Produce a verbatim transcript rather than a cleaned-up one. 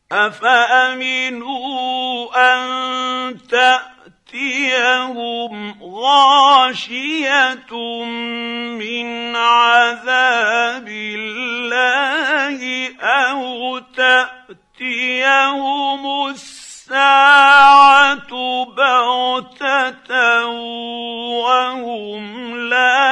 أفأمنوا أن تأتيهم غاشية من عذاب الله أو تأتيهم الساعة بغتة وهم لا